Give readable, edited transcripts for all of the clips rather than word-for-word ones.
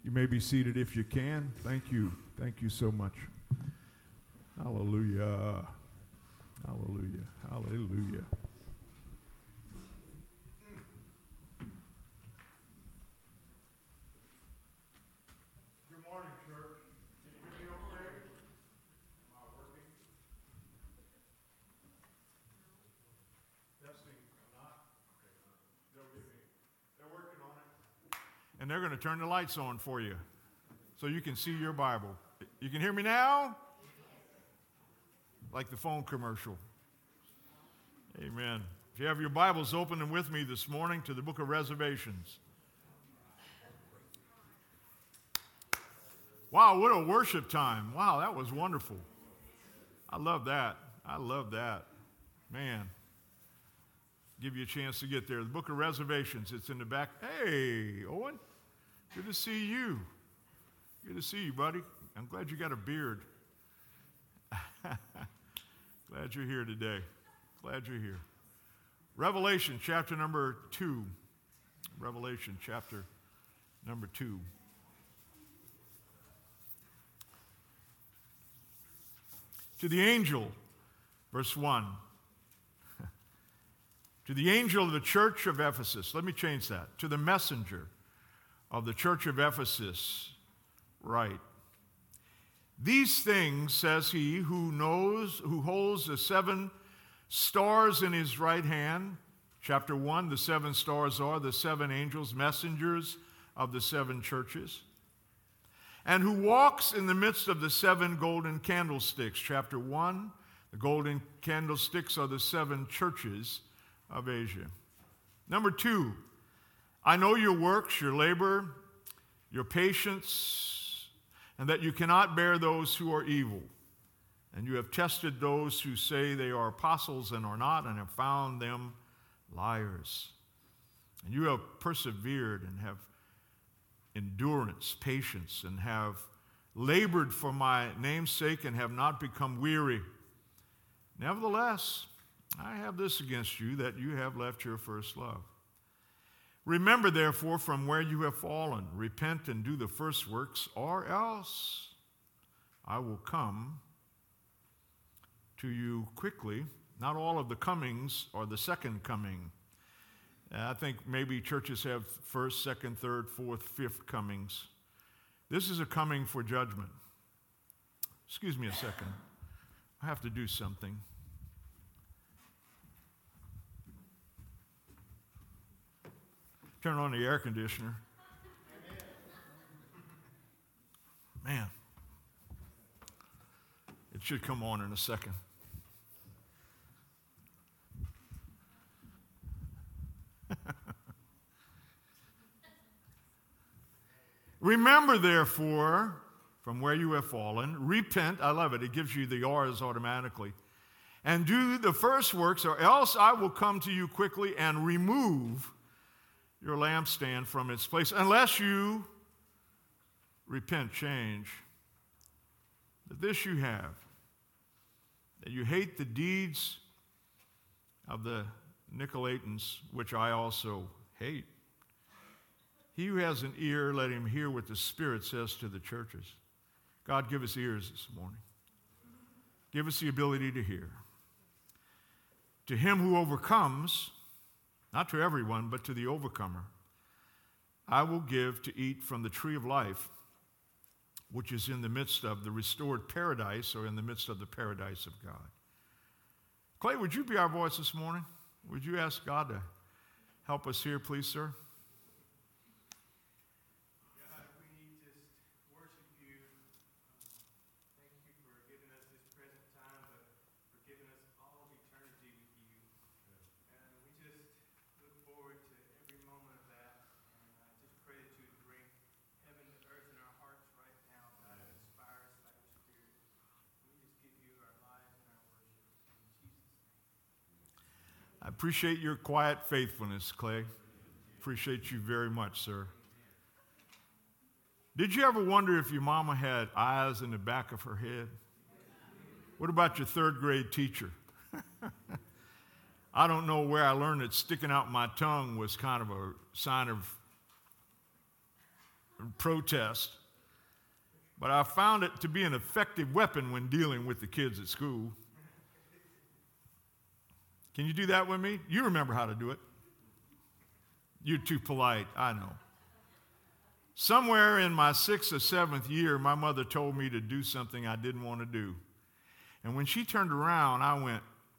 You may be seated if you can. Thank you. Thank you so much. Hallelujah. Hallelujah. Hallelujah. Good morning, church. Can you hear me okay? Am I working? Testing. I'm not? Okay. They're working on it. And they're going to turn the lights on for you so you can see your Bible. You can hear me now? Like the phone commercial. Amen. If you have your Bibles open and with me this morning to the book of Reservations. Wow, what a worship time. Wow, that was wonderful. I love that. I love that. Man. Give you a chance to get there. The book of Reservations, it's in the back. Hey, Owen. Good to see you. Good to see you, buddy. I'm glad you got a beard. Glad you're here today. Glad you're here. Revelation chapter number 2. Revelation chapter number 2. To the angel, verse 1. To the angel of the church of Ephesus. Let me change that. To the messenger of the church of Ephesus, write. These things says he who holds the 7 stars in his right hand. Chapter 1, the 7 stars are the 7 angels, messengers of the 7 churches. And who walks in the midst of the 7 golden candlesticks. Chapter 1, the golden candlesticks are the 7 churches of Asia. Number 2, I know your works, your labor, your patience, and that you cannot bear those who are evil. And you have tested those who say they are apostles and are not, and have found them liars. And you have persevered and have endurance, patience, and have labored for my name's sake and have not become weary. Nevertheless, I have this against you, that you have left your first love. Remember, therefore, from where you have fallen, repent and do the first works, or else I will come to you quickly. Not all of the comings are the second coming. I think maybe churches have first, second, third, fourth, fifth comings. This is a coming for judgment. Excuse me a second. I have to do something. Turn on the air conditioner. Man, it should come on in a second. Remember, therefore, from where you have fallen, repent. I love it. It gives you the R's automatically. And do the first works, or else I will come to you quickly and remove your lampstand from its place, unless you repent, change. But this you have, that you hate the deeds of the Nicolaitans, which I also hate. He who has an ear, let him hear what the Spirit says to the churches. God, give us ears this morning. Give us the ability to hear. To him who overcomes, not to everyone, but to the overcomer, I will give to eat from the tree of life, which is in the midst of the restored paradise, or in the midst of the paradise of God. Clay, would you be our voice this morning? Would you ask God to help us here, please, sir? I appreciate your quiet faithfulness, Clay. Appreciate you very much, sir. Did you ever wonder if your mama had eyes in the back of her head? What about your 3rd grade teacher? I don't know where I learned that sticking out my tongue was kind of a sign of protest. But I found it to be an effective weapon when dealing with the kids at school. Can you do that with me? You remember how to do it. You're too polite, I know. Somewhere in my 6th or 7th year, my mother told me to do something I didn't want to do. And when she turned around, I went.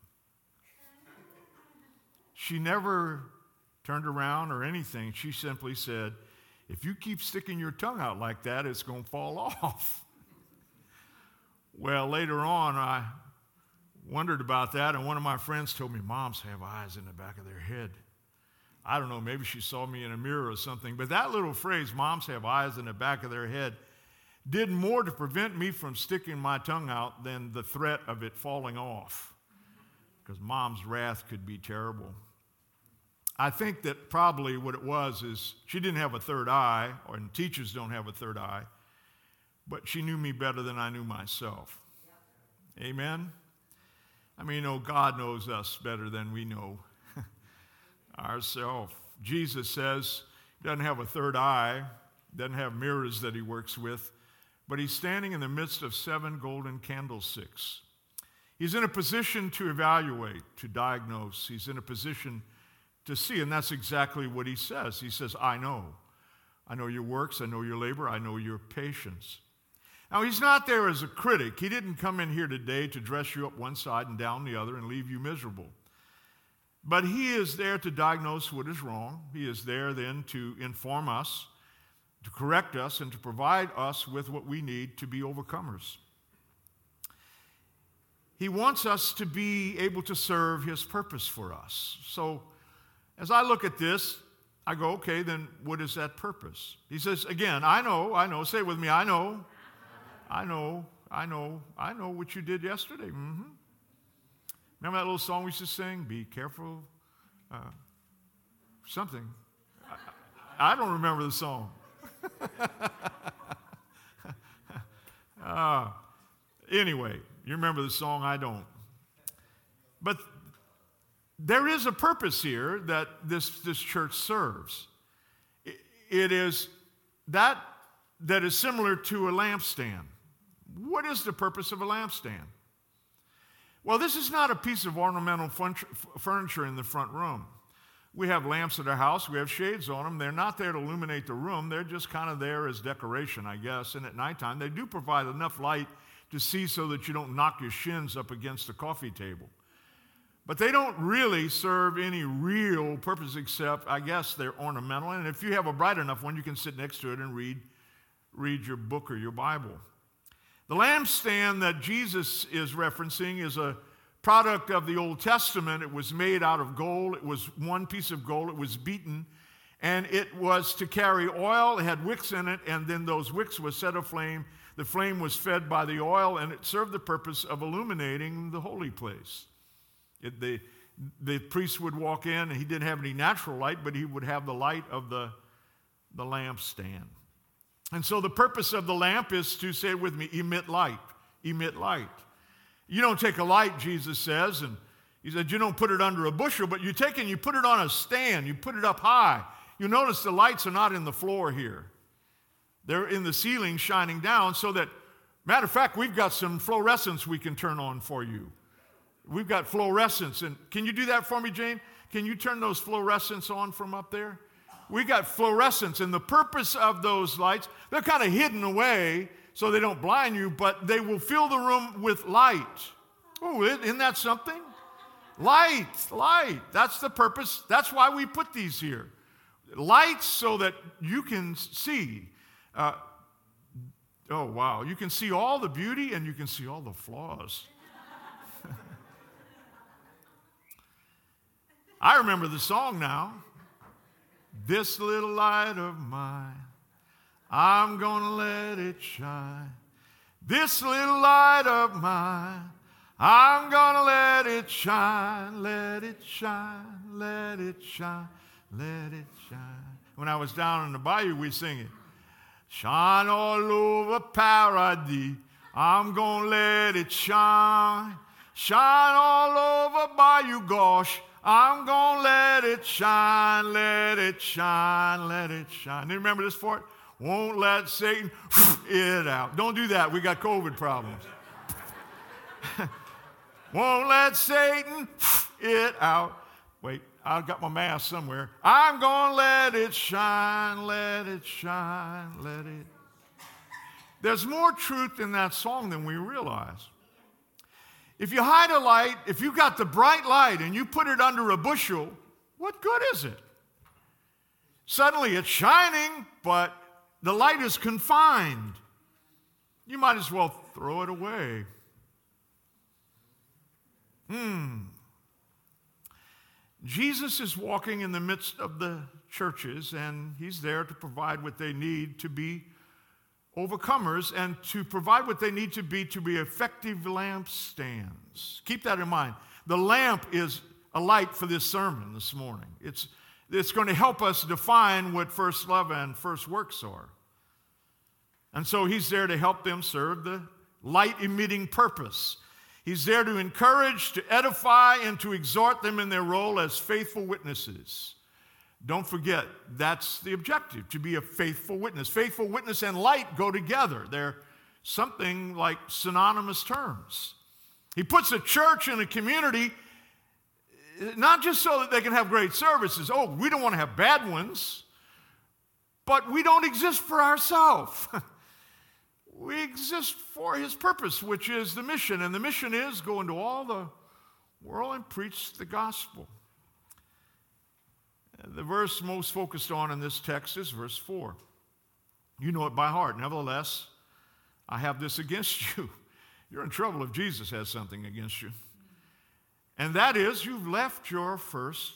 She never turned around or anything. She simply said, if you keep sticking your tongue out like that, it's going to fall off. Well, later on, I wondered about that, and one of my friends told me, moms have eyes in the back of their head. I don't know, maybe she saw me in a mirror or something, but that little phrase, moms have eyes in the back of their head, did more to prevent me from sticking my tongue out than the threat of it falling off, because mom's wrath could be terrible. I think that probably what it was is she didn't have a third eye, and teachers don't have a third eye, but she knew me better than I knew myself. Yep. Amen? I mean, God knows us better than we know ourselves. Jesus says he doesn't have a third eye, doesn't have mirrors that he works with, but he's standing in the midst of 7 golden candlesticks. He's in a position to evaluate, to diagnose. He's in a position to see, and that's exactly what he says. He says, I know. I know your works, I know your labor, I know your patience. Now, he's not there as a critic. He didn't come in here today to dress you up one side and down the other and leave you miserable. But he is there to diagnose what is wrong. He is there then to inform us, to correct us, and to provide us with what we need to be overcomers. He wants us to be able to serve his purpose for us. So, as I look at this, I go, okay, then what is that purpose? He says, again, I know, say it with me, I know what you did yesterday. Mm-hmm. Remember that little song we used to sing? Be careful, something. I don't remember the song. Anyway, you remember the song, I don't. But there is a purpose here that this church serves. It is that is similar to a lampstand. What is the purpose of a lampstand? Well, this is not a piece of ornamental furniture in the front room. We have lamps at our house. We have shades on them. They're not there to illuminate the room. They're just kind of there as decoration, I guess. And at nighttime, they do provide enough light to see so that you don't knock your shins up against the coffee table. But they don't really serve any real purpose except, I guess, they're ornamental. And if you have a bright enough one, you can sit next to it and read your book or your Bible. The lampstand that Jesus is referencing is a product of the Old Testament. It was made out of gold. It was one piece of gold. It was beaten. And it was to carry oil. It had wicks in it, and then those wicks were set aflame. The flame was fed by the oil, and it served the purpose of illuminating the holy place. The priest would walk in, and he didn't have any natural light, but he would have the light of the lampstand. And so the purpose of the lamp is to, say it with me, emit light. Emit light. You don't take a light, Jesus says, and he said you don't put it under a bushel, but you take it and you put it on a stand. You put it up high. You notice the lights are not in the floor here. They're in the ceiling shining down so that, matter of fact, we've got some fluorescence we can turn on for you. We've got fluorescence. And can you do that for me, Jane? Can you turn those fluorescence on from up there? We got fluorescence, and the purpose of those lights, they're kind of hidden away so they don't blind you, but they will fill the room with light. Oh, isn't that something? Light. That's the purpose. That's why we put these here. Lights so that you can see. Oh, wow. You can see all the beauty and you can see all the flaws. I remember the song now. This little light of mine, I'm gonna let it shine. This little light of mine, I'm gonna let it shine, let it shine, let it shine, let it shine. When I was down in the bayou, we sing it. Shine all over paradise, I'm gonna let it shine. Shine all over Bayou Gosh, I'm going to let it shine, let it shine, let it shine. You remember this part? Won't let Satan it out. Don't do that. We got COVID problems. Won't let Satan it out. Wait, I've got my mask somewhere. I'm going to let it shine, let it shine, let it. There's more truth in that song than we realize. If you hide a light, if you got the bright light and you put it under a bushel, what good is it? Suddenly it's shining, but the light is confined. You might as well throw it away. Jesus is walking in the midst of the churches, and he's there to provide what they need to be overcomers and to provide what they need to be effective lampstands. Keep that in mind. The lamp is a light for this sermon this morning. It's going to help us define what first love and first works are. And so he's there to help them serve the light-emitting purpose. He's there to encourage, to edify, and to exhort them in their role as faithful witnesses. Don't forget, that's the objective, to be a faithful witness. Faithful witness and light go together. They're something like synonymous terms. He puts a church and a community not just so that they can have great services. Oh, we don't want to have bad ones, but we don't exist for ourselves. We exist for his purpose, which is the mission. And the mission is go into all the world and preach the gospel. The verse most focused on in this text is verse 4. You know it by heart. Nevertheless, I have this against you. You're in trouble if Jesus has something against you. And that is, you've left your first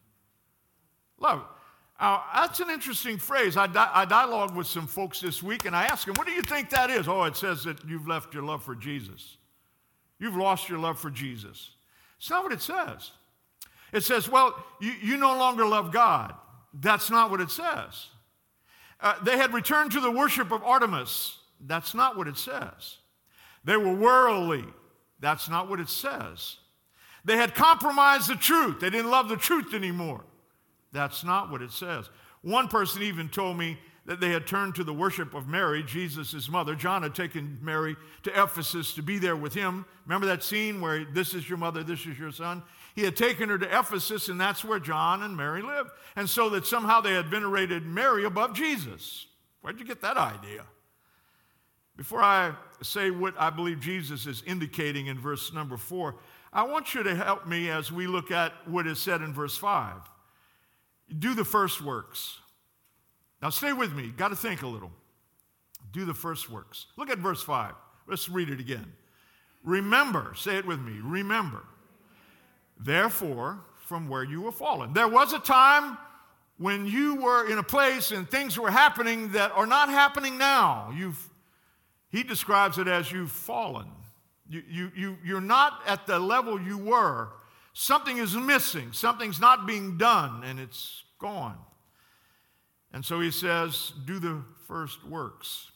love. Now, that's an interesting phrase. I dialogued with some folks this week, and I asked them, what do you think that is? Oh, it says that you've left your love for Jesus. You've lost your love for Jesus. It's not what it says. It says, well, you no longer love God. That's not what it says. They had returned to the worship of Artemis. That's not what it says. They were worldly. That's not what it says. They had compromised the truth. They didn't love the truth anymore. That's not what it says. One person even told me that they had turned to the worship of Mary, Jesus' mother. John had taken Mary to Ephesus to be there with him. Remember that scene where this is your mother, this is your son? He had taken her to Ephesus, and that's where John and Mary lived. And so that somehow they had venerated Mary above Jesus. Where'd you get that idea? Before I say what I believe Jesus is indicating in verse number 4, I want you to help me as we look at what is said in verse 5. Do the first works. Now stay with me. Got to think a little. Do the first works. Look at verse 5. Let's read it again. Remember, say it with me, remember. Therefore, from where you were fallen. There was a time when you were in a place and things were happening that are not happening now. He describes it as you've fallen. You're not at the level you were. Something is missing. Something's not being done, and it's gone. And so he says, do the first works.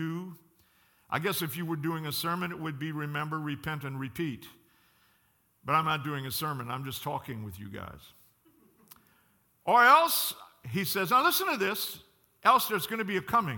I guess if you were doing a sermon, it would be remember, repent, and repeat. But I'm not doing a sermon. I'm just talking with you guys. Or else, he says, now listen to this, else there's going to be a coming.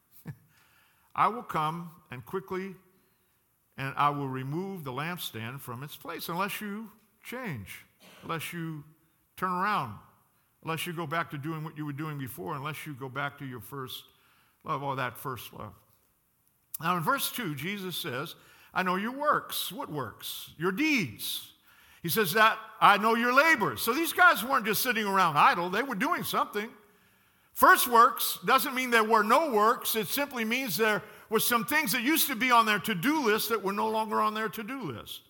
I will come and quickly, and I will remove the lampstand from its place unless you change, unless you turn around, unless you go back to doing what you were doing before, unless you go back to your first love or that first love. Now in verse 2, Jesus says, I know your works. What works? Your deeds. He says that I know your labors. So these guys weren't just sitting around idle. They were doing something. First works doesn't mean there were no works. It simply means there were some things that used to be on their to-do list that were no longer on their to-do list.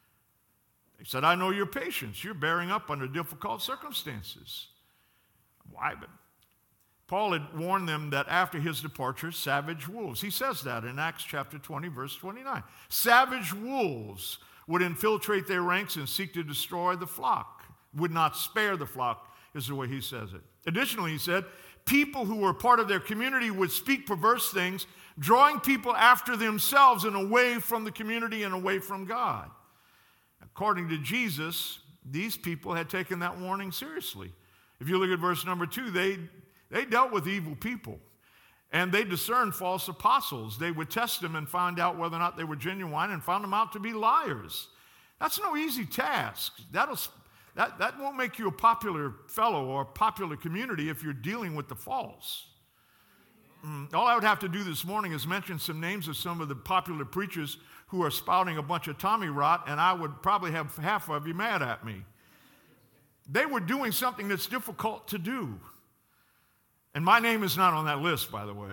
He said, I know your patience. You're bearing up under difficult circumstances. Why? But Paul had warned them that after his departure, savage wolves. He says that in Acts chapter 20, verse 29. Savage wolves would infiltrate their ranks and seek to destroy the flock. Would not spare the flock, is the way he says it. Additionally, he said, people who were part of their community would speak perverse things, drawing people after themselves and away from the community and away from God. According to Jesus, these people had taken that warning seriously. If you look at verse number 2, they dealt with evil people. And they discerned false apostles. They would test them and find out whether or not they were genuine and found them out to be liars. That's no easy task. That won't make you a popular fellow or a popular community if you're dealing with the false. All I would have to do this morning is mention some names of some of the popular preachers who are spouting a bunch of Tommy rot, and I would probably have half of you mad at me. They were doing something that's difficult to do. And my name is not on that list, by the way.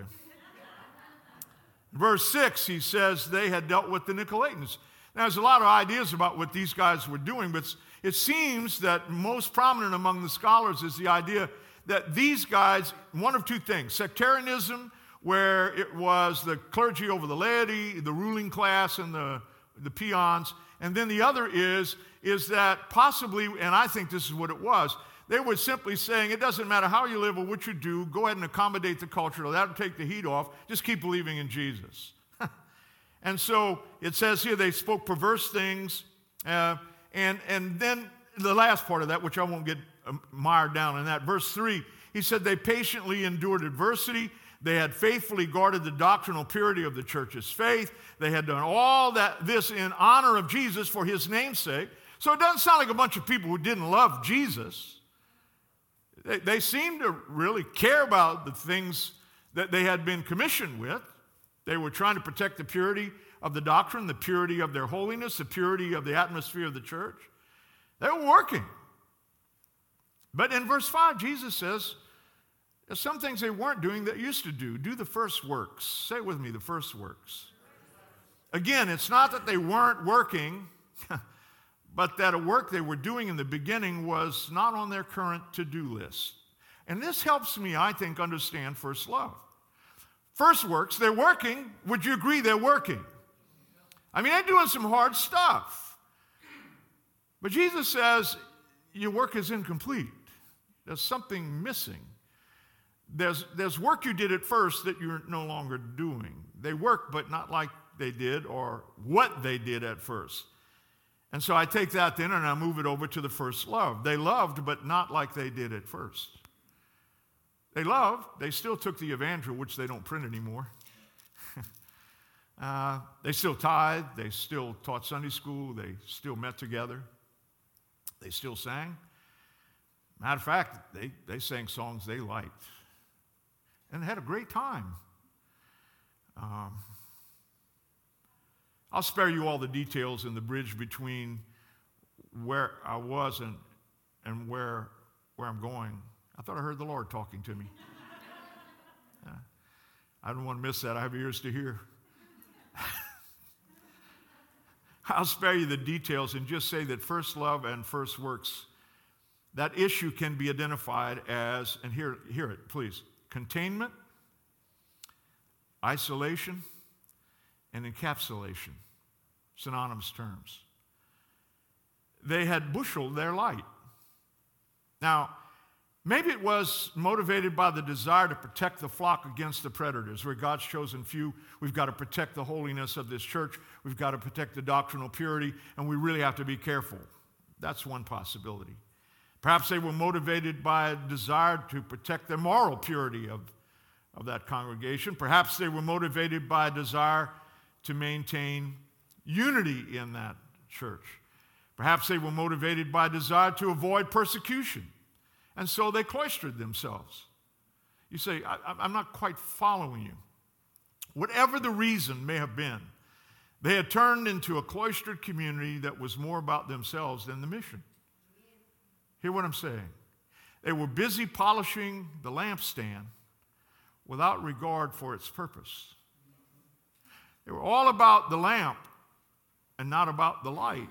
Verse 6, he says they had dealt with the Nicolaitans. Now, there's a lot of ideas about what these guys were doing, but it seems that most prominent among the scholars is the idea that these guys, one of two things: sectarianism, where it was the clergy over the laity, the ruling class, and the peons. And then the other is that possibly, and I think this is what it was, they were simply saying, it doesn't matter how you live or what you do, go ahead and accommodate the culture. That'll take the heat off. Just keep believing in Jesus. And so it says here they spoke perverse things. And then the last part of that, which I won't get mired down in that, verse 3, he said they patiently endured adversity. They had faithfully guarded the doctrinal purity of the church's faith. They had done all this in honor of Jesus for his name's sake. So it doesn't sound like a bunch of people who didn't love Jesus. They seemed to really care about the things that they had been commissioned with. They were trying to protect the purity of the doctrine, the purity of their holiness, the purity of the atmosphere of the church. They were working. But in verse 5, Jesus says, there's some things they weren't doing that used to do. Do the first works. Say it with me, the first works. Again, it's not that they weren't working, but that a work they were doing in the beginning was not on their current to-do list. And this helps me, I think, understand first love. First works, they're working. Would you agree they're working? I mean, they're doing some hard stuff. But Jesus says, your work is incomplete. There's something missing. There's work you did at first that you're no longer doing. They work, but not like they did or what they did at first. And so I take that then and I move it over to the first love. They loved, but not like they did at first. They loved. They still took the evangel, which they don't print anymore. They still tithed. They still taught Sunday school. They still met together. They still sang. Matter of fact, they sang songs they liked. And had a great time. I'll spare you all the details in the bridge between where I was and where I'm going. I thought I heard the Lord talking to me. I don't want to miss that. I have ears to hear. I'll spare you the details and just say that first love and first works, that issue can be identified as, and hear it, please, containment, isolation, and encapsulation, synonymous terms. They had busheled their light. Now, maybe it was motivated by the desire to protect the flock against the predators. We're God's chosen few. We've got to protect the holiness of this church. We've got to protect the doctrinal purity, and we really have to be careful. That's one possibility. Perhaps they were motivated by a desire to protect the moral purity of that congregation. Perhaps they were motivated by a desire to maintain unity in that church. Perhaps they were motivated by a desire to avoid persecution. And so they cloistered themselves. You say, I'm not quite following you. Whatever the reason may have been, they had turned into a cloistered community that was more about themselves than the mission. Hear what I'm saying? They were busy polishing the lampstand without regard for its purpose. They were all about the lamp and not about the light.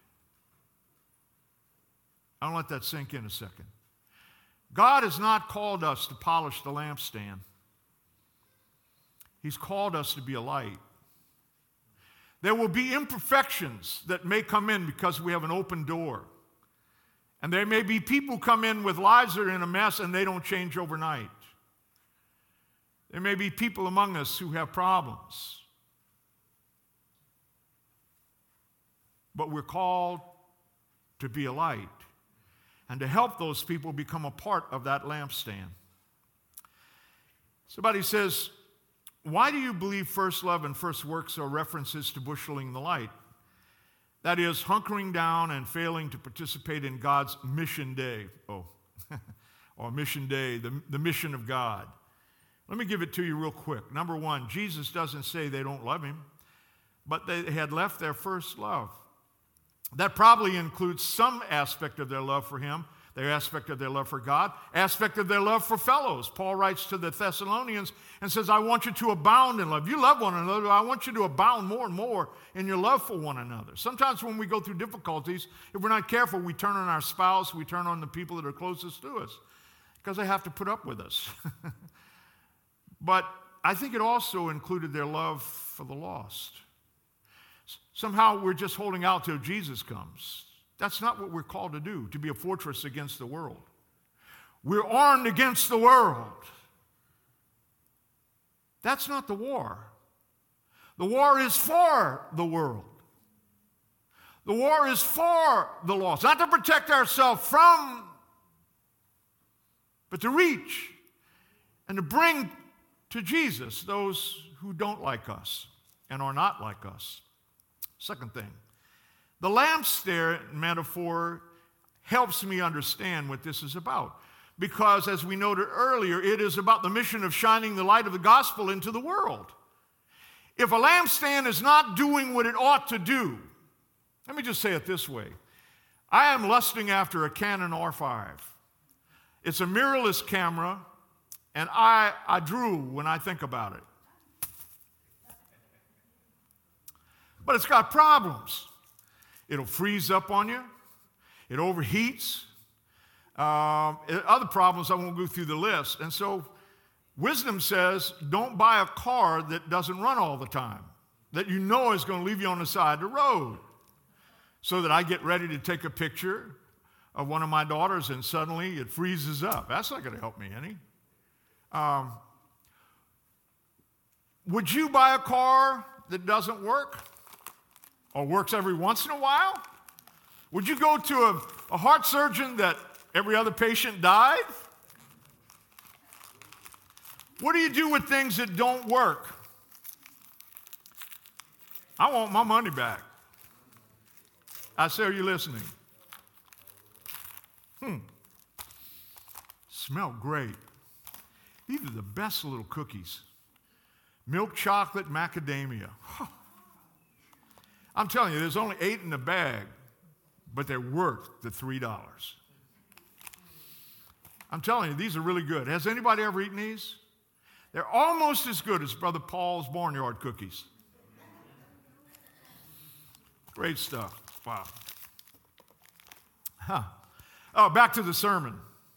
I'll let that sink in a second. God has not called us to polish the lampstand. He's called us to be a light. There will be imperfections that may come in because we have an open door. And there may be people come in with lives that are in a mess and they don't change overnight. There may be people among us who have problems. But we're called to be a light and to help those people become a part of that lampstand. Somebody says, why do you believe first love and first works are references to busheling the light? That is, hunkering down and failing to participate in God's mission day. Or mission day, the mission of God. Let me give it to you real quick. Number one, Jesus doesn't say they don't love him, but they had left their first love. That probably includes some aspect of their love for him, their aspect of their love for God, aspect of their love for fellows. Paul writes to the Thessalonians and says, I want you to abound in love. You love one another. I want you to abound more and more in your love for one another. Sometimes when we go through difficulties, if we're not careful, we turn on our spouse, we turn on the people that are closest to us because they have to put up with us. But I think it also included their love for the lost. Somehow we're just holding out till Jesus comes. That's not what we're called to do, to be a fortress against the world. We're armed against the world. That's not the war. The war is for the world. The war is for the lost, not to protect ourselves from, but to reach and to bring to Jesus those who don't like us and are not like us. Second thing, the lampstand metaphor helps me understand what this is about. Because, as we noted earlier, it is about the mission of shining the light of the gospel into the world. If a lampstand is not doing what it ought to do, let me just say it this way. I am lusting after a Canon R5. It's a mirrorless camera, and I drool when I think about it. But it's got problems. It'll freeze up on you. It overheats. Other problems, I won't go through the list. And so wisdom says, don't buy a car that doesn't run all the time, that you know is going to leave you on the side of the road. So that I get ready to take a picture of one of my daughters and suddenly it freezes up. That's not going to help me any. Would you buy a car that doesn't work or works every once in a while? Would you go to a heart surgeon that every other patient died? What do you do with things that don't work? I want my money back. I say, are you listening? Smell great. These are the best little cookies. Milk chocolate macadamia. I'm telling you, there's only 8 in the bag, but they're worth the $3. I'm telling you, these are really good. Has anybody ever eaten these? They're almost as good as Brother Paul's Barnyard cookies. Great stuff. Wow. Oh, back to the sermon.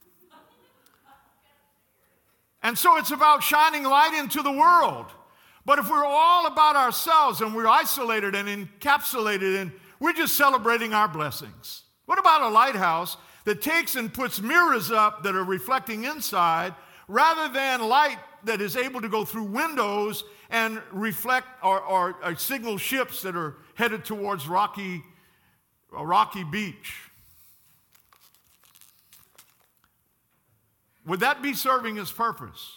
And so it's about shining light into the world. But if we're all about ourselves and we're isolated and encapsulated and we're just celebrating our blessings. What about a lighthouse that takes and puts mirrors up that are reflecting inside rather than light that is able to go through windows and reflect or signal ships that are headed towards a rocky beach? Would that be serving its purpose?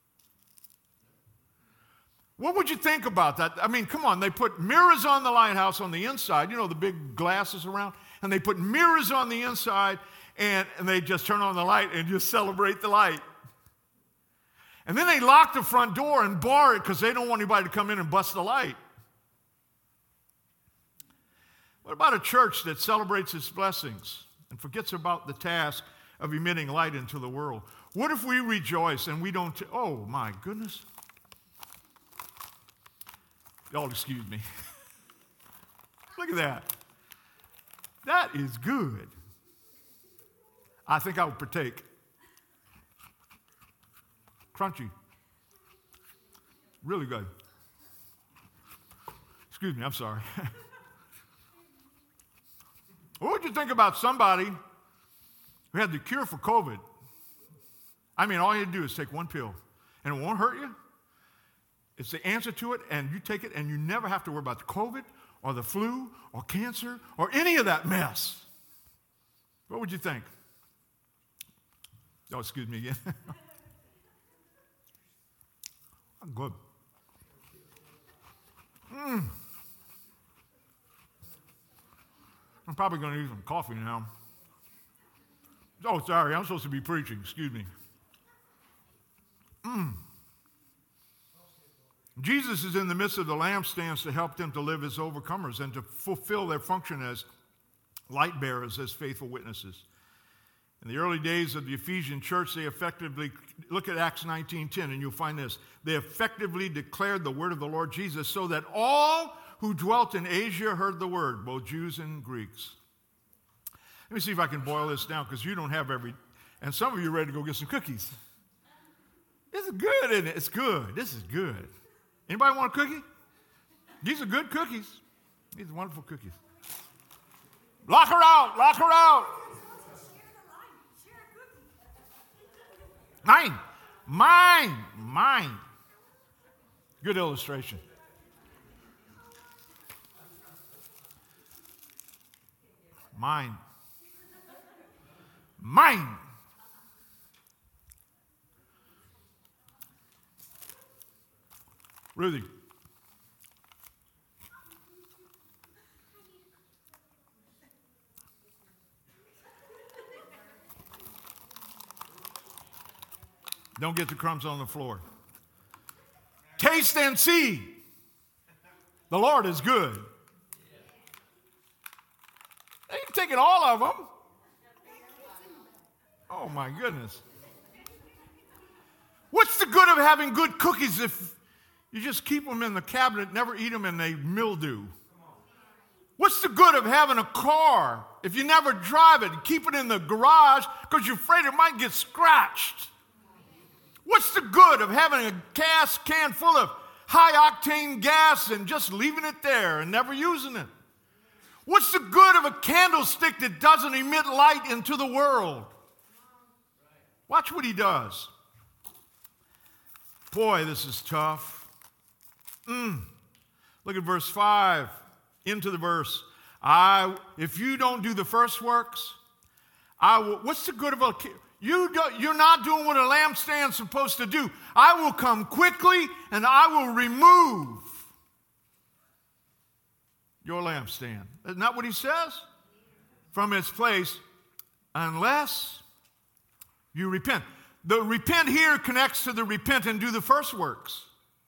What would you think about that? I mean, come on, they put mirrors on the lighthouse on the inside, you know, the big glasses around, and they put mirrors on the inside, and they just turn on the light and just celebrate the light. And then they lock the front door and bar it because they don't want anybody to come in and bust the light. What about a church that celebrates its blessings and forgets about the task of emitting light into the world? What if we rejoice and we don't, oh my goodness. Y'all excuse me. Look at that. That is good. I think I would partake. Crunchy. Really good. Excuse me, I'm sorry. What would you think about somebody who had the cure for COVID? I mean, all you do is take one pill, and it won't hurt you. It's the answer to it, and you take it, and you never have to worry about the COVID or the flu or cancer or any of that mess. What would you think? Oh, excuse me again. I'm good. I'm probably going to need some coffee now. Oh, sorry, I'm supposed to be preaching. Excuse me. Jesus is in the midst of the lampstands to help them to live as overcomers and to fulfill their function as light bearers, as faithful witnesses. In the early days of the Ephesian church, they effectively, look at Acts 19:10, and you'll find this. They effectively declared the word of the Lord Jesus so that all who dwelt in Asia heard the word, both Jews and Greeks. Let me see if I can boil this down, because you don't have and some of you are ready to go get some cookies. This is good, isn't it? It's good. This is good. Anybody want a cookie? These are good cookies. These are wonderful cookies. Lock her out. Lock her out. Mine. Good illustration. Mine. Ruthie. Don't get the crumbs on the floor. Taste and see. The Lord is good. You're taking all of them. Oh, my goodness. What's the good of having good cookies if you just keep them in the cabinet, never eat them, and they mildew? What's the good of having a car if you never drive it and keep it in the garage because you're afraid it might get scratched? What's the good of having a gas can full of high-octane gas and just leaving it there and never using it? What's the good of a candlestick that doesn't emit light into the world? Watch what he does. Boy, this is tough. Look at verse 5, into the verse. If you don't do the first works, I will. What's the good of a... You're not doing what a lampstand's supposed to do. I will come quickly and I will remove your lampstand. Isn't that what he says? From its place, unless you repent. The repent here connects to the repent and do the first works.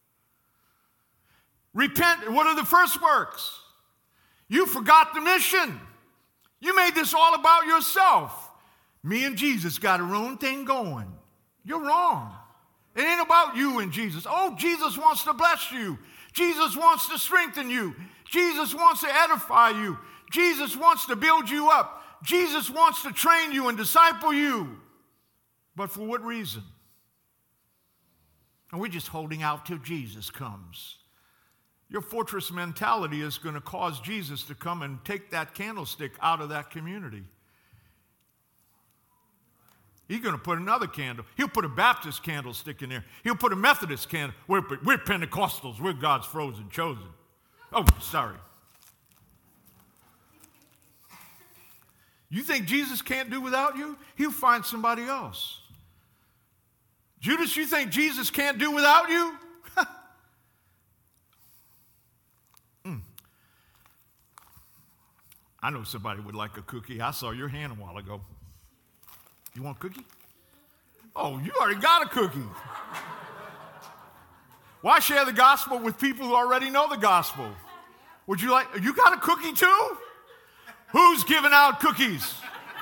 Repent, what are the first works? You forgot the mission. You made this all about yourself. Me and Jesus got our own thing going. You're wrong. It ain't about you and Jesus. Oh, Jesus wants to bless you. Jesus wants to strengthen you. Jesus wants to edify you. Jesus wants to build you up. Jesus wants to train you and disciple you. But for what reason? And we're just holding out till Jesus comes. Your fortress mentality is going to cause Jesus to come and take that candlestick out of that community. He's going to put another candle. He'll put a Baptist candlestick in there. He'll put a Methodist candle. We're Pentecostals. We're God's frozen chosen. Oh, sorry. You think Jesus can't do without you? He'll find somebody else. Judas, you think Jesus can't do without you? I know somebody would like a cookie. I saw your hand a while ago. You want a cookie? Oh, you already got a cookie. Why share the gospel with people who already know the gospel? Would you like, you got a cookie too? Who's giving out cookies?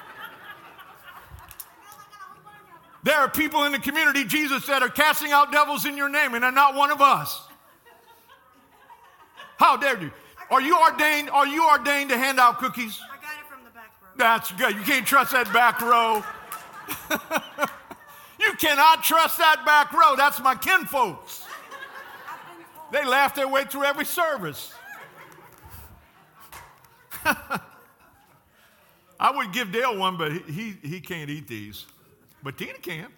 There are people in the community, Jesus said, are casting out devils in your name, and they're not one of us. How dare you? Are you ordained to hand out cookies? I got it from the back row. That's good. You can't trust that back row. You cannot trust that back row. That's my kinfolks. They laugh their way through every service. I would give Dale one, but he can't eat these. But Tina can.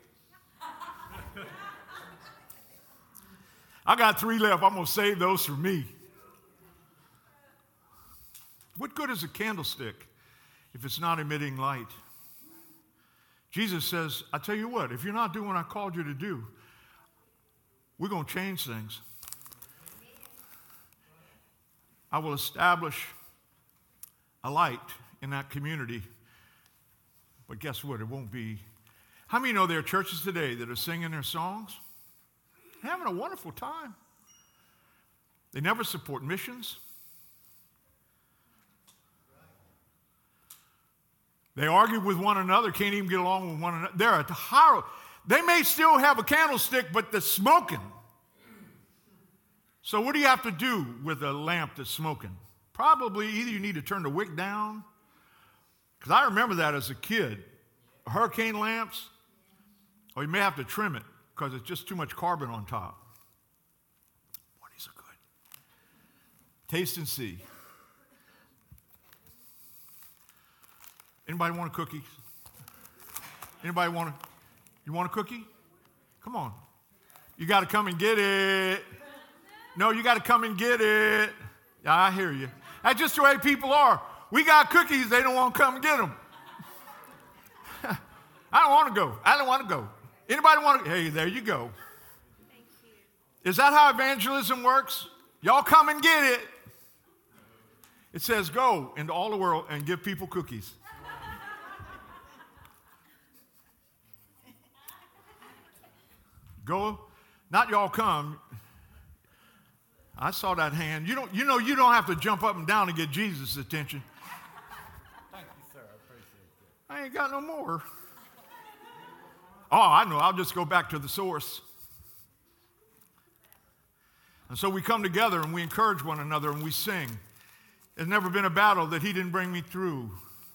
I got 3 left. I'm going to save those for me. What good is a candlestick if it's not emitting light? Jesus says, I tell you what, if you're not doing what I called you to do, we're going to change things. I will establish a light in that community. But guess what? It won't be. How many know there are churches today that are singing their songs? Having a wonderful time. They never support missions. They argue with one another, can't even get along with one another. They're a horror. They may still have a candlestick, but they're smoking. So what do you have to do with a lamp that's smoking? Probably either you need to turn the wick down, because I remember that as a kid, hurricane lamps, or you may have to trim it because it's just too much carbon on top. Boy, these are good. Taste and see. Anybody want a cookie? Anybody want you want a cookie? Come on. You got to come and get it. No, you got to come and get it. Yeah, I hear you. That's just the way people are. We got cookies, they don't want to come and get them. I don't want to go. I don't want to go. Anybody want to? Hey, there you go. Thank you. Is that how evangelism works? Y'all come and get it. It says go into all the world and give people cookies. Go, not y'all come. I saw that hand. You don't have to jump up and down to get Jesus' attention. Thank you, sir. I appreciate that. I ain't got no more. Oh, I know. I'll just go back to the source. And so we come together and we encourage one another and we sing. There's never been a battle that he didn't bring me through.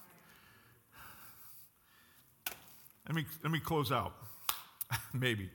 Let me close out. Maybe.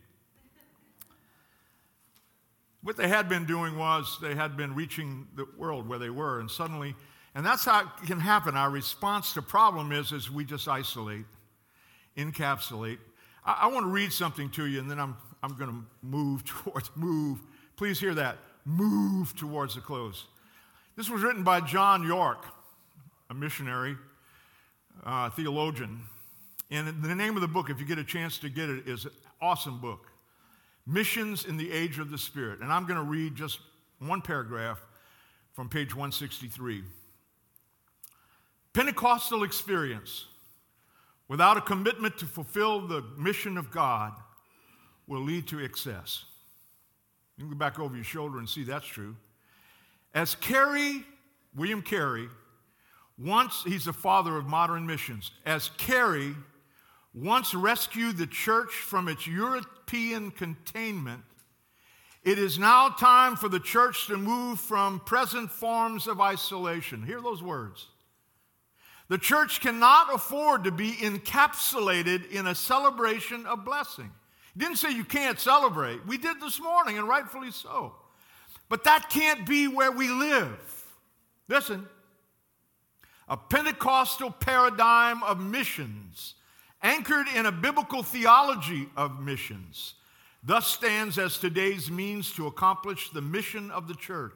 What they had been doing was they had been reaching the world where they were, and suddenly, and that's how it can happen. Our response to problem is we just isolate, encapsulate. I want to read something to you, and then I'm going to move. Please hear that. Move towards the close. This was written by John York, a missionary, theologian. And the name of the book, if you get a chance to get it, is an awesome book. Missions in the Age of the Spirit. And I'm going to read just one paragraph from page 163. Pentecostal experience without a commitment to fulfill the mission of God will lead to excess. You can go back over your shoulder and see that's true. As William Carey, he's the father of modern missions. As Carey once rescued the church from its European containment, it is now time for the church to move from present forms of isolation. Hear those words. The church cannot afford to be encapsulated in a celebration of blessing. He didn't say you can't celebrate. We did this morning, and rightfully so. But that can't be where we live. Listen, a Pentecostal paradigm of missions anchored in a biblical theology of missions, thus stands as today's means to accomplish the mission of the church.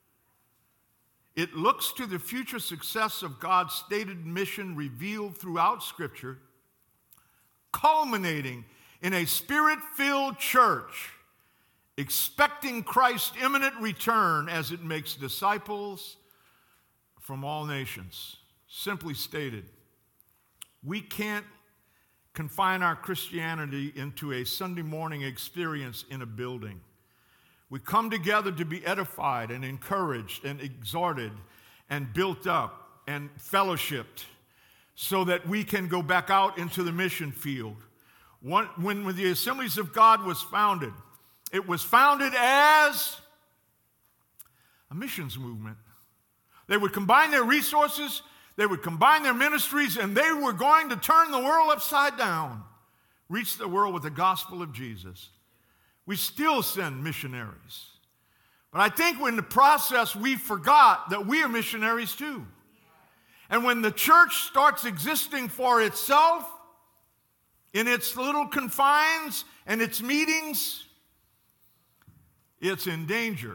It looks to the future success of God's stated mission revealed throughout Scripture, culminating in a spirit-filled church expecting Christ's imminent return as it makes disciples from all nations. Simply stated, we can't confine our Christianity into a Sunday morning experience in a building. We come together to be edified and encouraged and exhorted and built up and fellowshipped so that we can go back out into the mission field. When the Assemblies of God was founded, it was founded as a missions movement. They would combine their resources, they would combine their ministries, and they were going to turn the world upside down, reach the world with the gospel of Jesus. We still send missionaries. But I think in the process, we forgot that we are missionaries too. And when the church starts existing for itself, in its little confines and its meetings, it's in danger.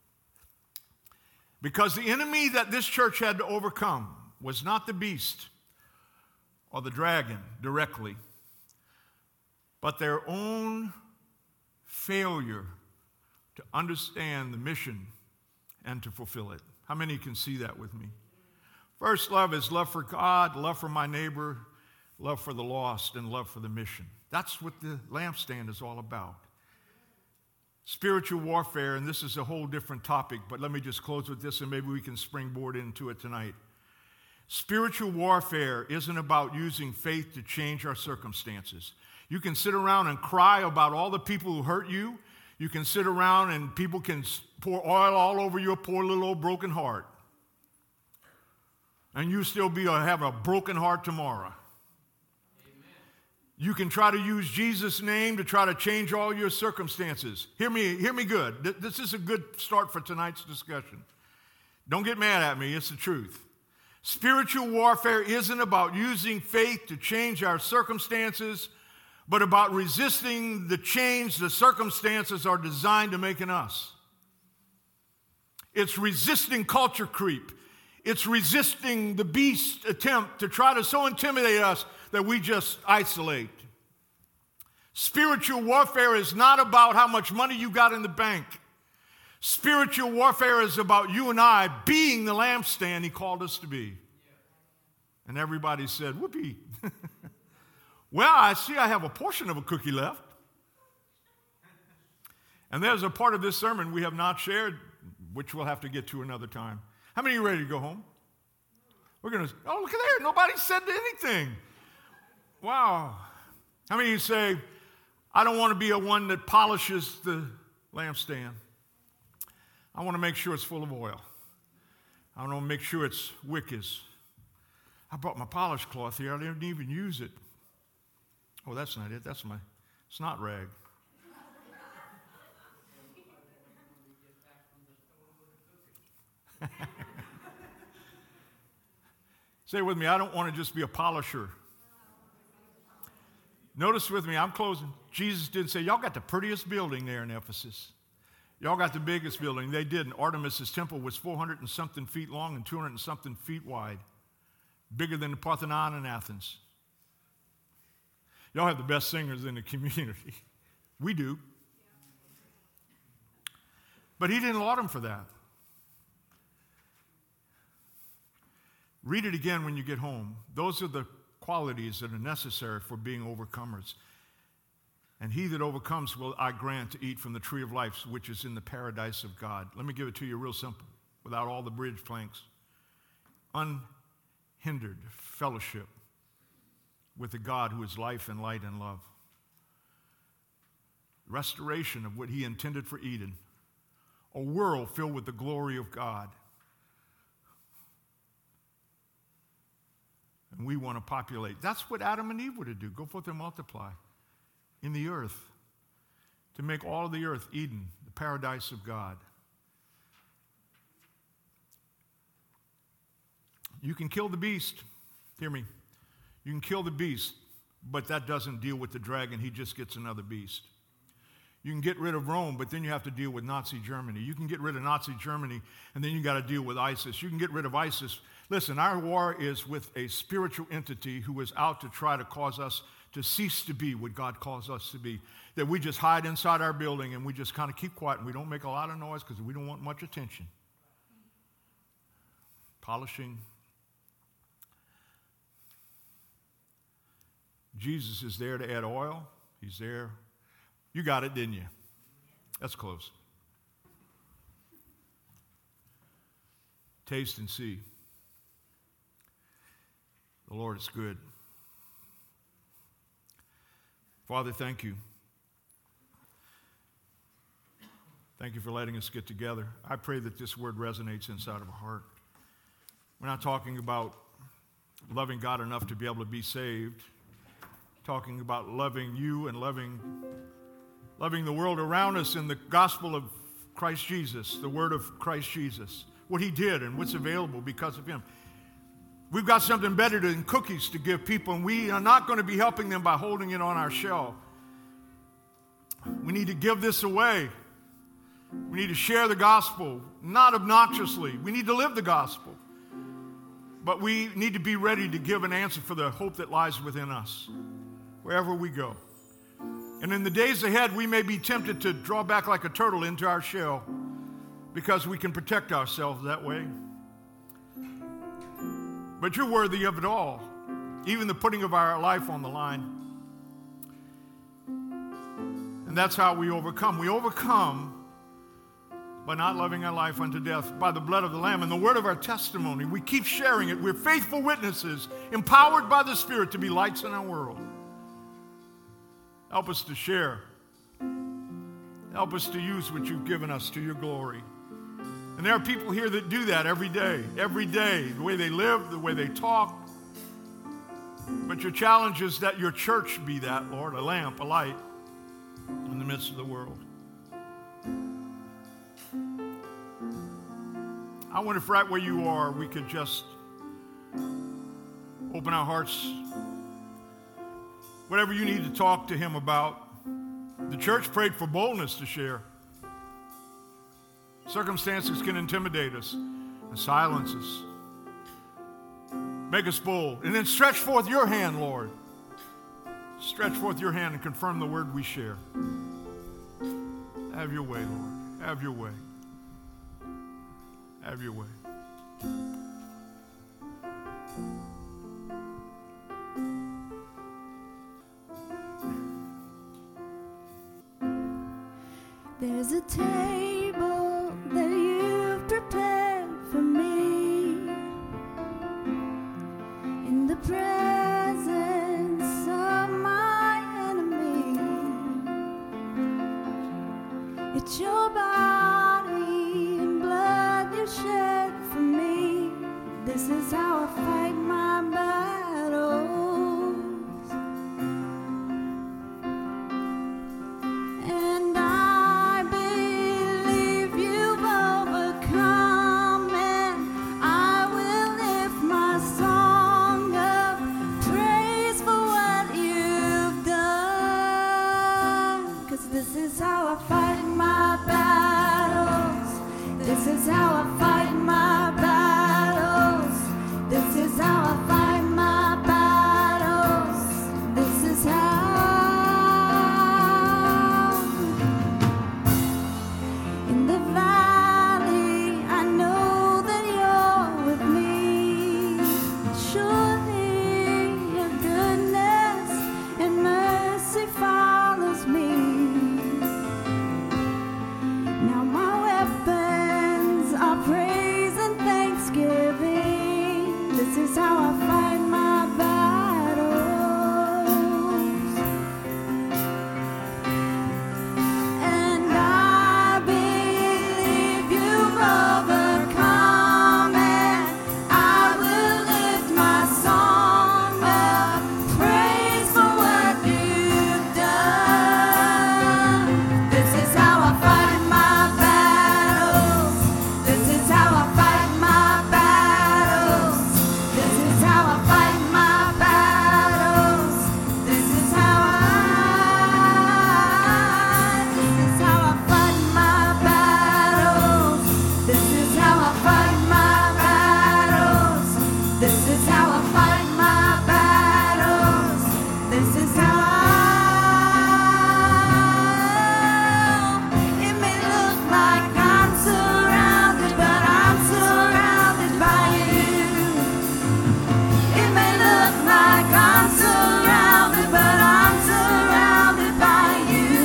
Because the enemy that this church had to overcome was not the beast or the dragon directly, but their own failure to understand the mission and to fulfill it. How many can see that with me? First love is love for God, love for my neighbor, love for the lost, and love for the mission. That's what the lampstand is all about. Spiritual warfare, and this is a whole different topic, but let me just close with this and maybe we can springboard into it tonight. Spiritual warfare isn't about using faith to change our circumstances. You can sit around and cry about all the people who hurt you. You can sit around and people can pour oil all over your poor little old broken heart. And you still have a broken heart tomorrow. You can try to use Jesus' name to try to change all your circumstances. Hear me good. This is a good start for tonight's discussion. Don't get mad at me, it's the truth. Spiritual warfare isn't about using faith to change our circumstances, but about resisting the change the circumstances are designed to make in us. It's resisting culture creep. It's resisting the beast's attempt to try to so intimidate us that we just isolate. Spiritual warfare is not about how much money you got in the bank. Spiritual warfare is about you and I being the lampstand he called us to be. And everybody said, whoopee. Well, I see I have a portion of a cookie left. And there's a part of this sermon we have not shared, which we'll have to get to another time. How many of you are ready to go home? We're going to, oh, look at there. Nobody said anything. Wow. How many of you say, I don't want to be a one that polishes the lampstand. I want to make sure it's full of oil. I want to make sure its wick is. I brought my polish cloth here. I didn't even use it. Oh, that's not it. That's my snot rag. Say with me, I don't want to just be a polisher. Notice with me, I'm closing. Jesus didn't say, y'all got the prettiest building there in Ephesus. Y'all got the biggest building. They didn't. Artemis' temple was 400 and something feet long and 200 and something feet wide. Bigger than the Parthenon in Athens. Y'all have the best singers in the community. We do. But he didn't laud them for that. Read it again when you get home. Those are the qualities that are necessary for being overcomers. And he that overcomes will I grant to eat from the tree of life, which is in the paradise of God. Let me give it to you real simple, without all the bridge planks. Unhindered fellowship with the God who is life and light and love. Restoration of what he intended for Eden. A world filled with the glory of God. And we want to populate. That's what Adam and Eve were to do. Go forth and multiply in the earth. To make all of the earth Eden, the paradise of God. You can kill the beast. Hear me. You can kill the beast, but that doesn't deal with the dragon. He just gets another beast. You can get rid of Rome, but then you have to deal with Nazi Germany. You can get rid of Nazi Germany, and then you got to deal with ISIS. You can get rid of ISIS. Listen, our war is with a spiritual entity who is out to try to cause us to cease to be what God calls us to be. That we just hide inside our building and we just kind of keep quiet and we don't make a lot of noise because we don't want much attention. Polishing. Jesus is there to add oil. He's there. You got it, didn't you? Let's close. Taste and see. The Lord is good. Father, thank you. Thank you for letting us get together. I pray that this word resonates inside of our heart. We're not talking about loving God enough to be able to be saved. Talking about loving you and loving the world around us in the gospel of Christ Jesus, the word of Christ Jesus, what he did and what's available because of him. We've got something better than cookies to give people, and we are not going to be helping them by holding it on our shelf. We need to give this away. We need to share the gospel, not obnoxiously. We need to live the gospel. But we need to be ready to give an answer for the hope that lies within us, wherever we go. And in the days ahead, we may be tempted to draw back like a turtle into our shell. because we can protect ourselves that way. But you're worthy of it all, even the putting of our life on the line. And that's how we overcome. We overcome by not loving our life unto death, by the blood of the Lamb and the word of our testimony. We keep sharing it. We're faithful witnesses, empowered by the Spirit to be lights in our world. Help us to share. Help us to use what you've given us to your glory. And there are people here that do that every day, the way they live, the way they talk. But your challenge is that your church be that, Lord, a lamp, a light in the midst of the world. I wonder if right where you are, we could just open our hearts. Whatever you need to talk to him about. The church prayed for boldness to share. Circumstances can intimidate us and silence us. Make us bold. And then stretch forth your hand, Lord. Stretch forth your hand and confirm the word we share. Have your way, Lord. Have your way. Have your way. There's a table that you've prepared for me in the presence of my enemy. It's your body and blood you shed for me. This is how I fight my battles. And I believe you've overcome, and I will lift my song of praise for what you've done. 'Cause this is how I fight my battles. This is how I fight my battles. This is how I fight my battles. This is how. In the valley, I know that you're with me. Surely your goodness and mercy follows me. Now my weapons are praise and thanksgiving. This is how I fight my battles. And I believe you've overcome, and I will lift my song of praise for what you've done. This is how I fight my battles. This is how I fight my battles. This is how I fight my battles. This is how I fight my battles. This is how I fight my battles. This is how I fight my battles. This is how it may look like I'm surrounded, but I'm surrounded by you. It may look like I'm surrounded, but I'm surrounded by you.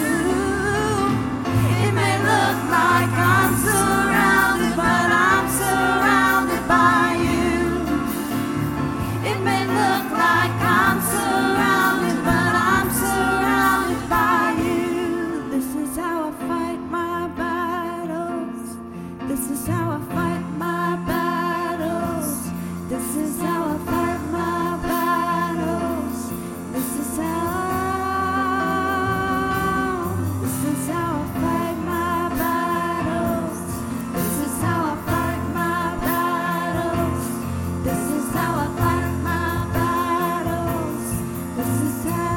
It may look like I'm surrounded, but I'm surrounded by you. It may look like I'm surrounded, but I'm surrounded by you. This is how I fight my battles. This is how I fight my battles. This is how I fight my battles. This is how. This is how I fight my battles. This is how I fight my battles. This is how I fight my battles. This is how.